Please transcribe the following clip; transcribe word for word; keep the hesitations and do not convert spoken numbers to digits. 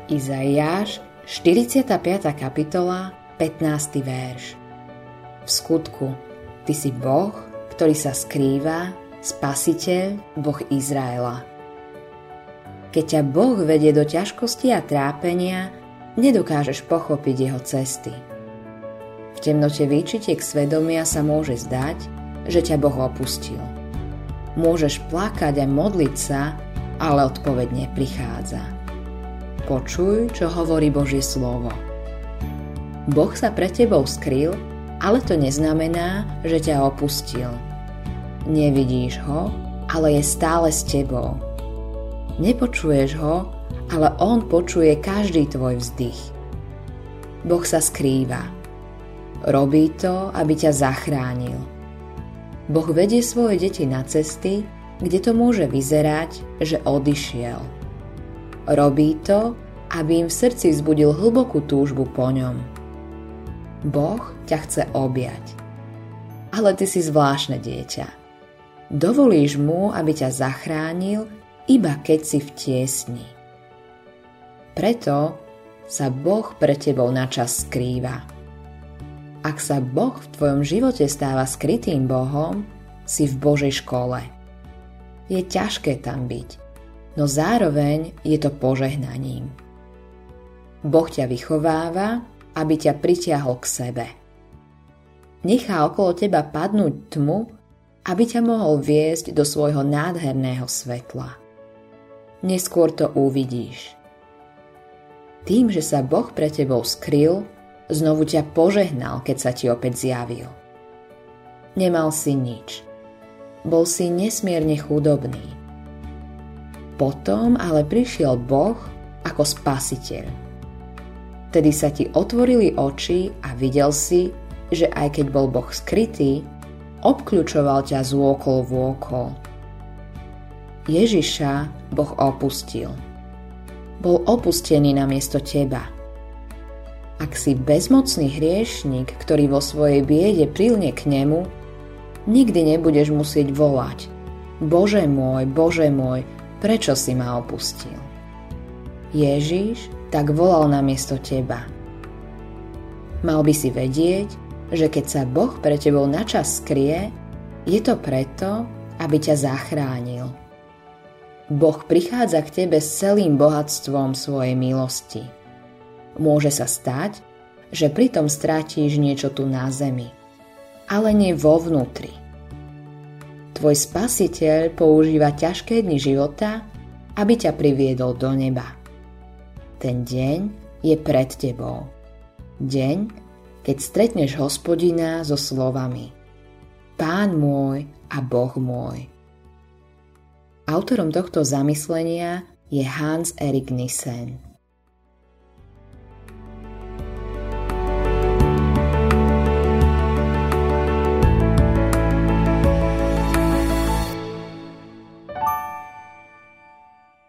Izaiáš, štyridsiata piata kapitola, pätnásty verš. V skutku, ty si Boh, ktorý sa skrýva, Spasiteľ, Boh Izraela. Keď ťa Boh vedie do ťažkosti a trápenia, nedokážeš pochopiť jeho cesty. V temnote výčitiek svedomia sa môže zdať, že ťa Boh opustil. Môžeš plakať a modliť sa, ale odpoveď neprichádza. Počuj, čo hovorí Božie slovo. Boh sa pred tebou skryl, ale to neznamená, že ťa opustil. Nevidíš ho, ale je stále s tebou. Nepočuješ ho, ale on počuje každý tvoj vzdych. Boh sa skrýva. Robí to, aby ťa zachránil. Boh vedie svoje deti na cesty, kde to môže vyzerať, že odišiel. Robí to, aby im v srdci vzbudil hlbokú túžbu po ňom. Boh ťa chce objať. Ale ty si zvláštne dieťa. Dovolíš mu, aby ťa zachránil, iba keď si v tiesni. Preto sa Boh pred tebou na čas skrýva. Ak sa Boh v tvojom živote stáva skrytým Bohom, si v Božej škole. Je ťažké tam byť, no zároveň je to požehnaním. Boh ťa vychováva, aby ťa pritiahol k sebe. Nechá okolo teba padnúť tmu, aby ťa mohol viesť do svojho nádherného svetla. Neskôr to uvidíš. Tým, že sa Boh pre tebou skryl, znovu ťa požehnal, keď sa ti opäť zjavil. Nemal si nič. Bol si nesmierne chudobný. Potom ale prišiel Boh ako Spasiteľ. Tedy sa ti otvorili oči a videl si, že aj keď bol Boh skrytý, obkľučoval ťa zôkol vôkol. Ježiša Boh opustil. Bol opustený namiesto teba. Ak si bezmocný hriešnik, ktorý vo svojej biede prilne k nemu, nikdy nebudeš musieť volať: Bože môj, Bože môj, prečo si ma opustil? Ježiš tak volal namiesto teba. Mal by si vedieť, že keď sa Boh pre tebou načas skrie, je to preto, aby ťa zachránil. Boh prichádza k tebe s celým bohatstvom svojej milosti. Môže sa stať, že pritom strátíš niečo tu na zemi, ale nie vo vnútri. Tvoj Spasiteľ používa ťažké dni života, aby ťa priviedol do neba. Ten deň je pred tebou. Deň, keď stretneš Hospodina so slovami: Pán môj a Boh môj. Autorom tohto zamyslenia je Hans Erik Nissen.